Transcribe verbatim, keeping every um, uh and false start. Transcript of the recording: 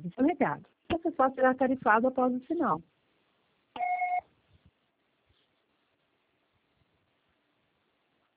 seu recado. Você só será tarifado após o sinal.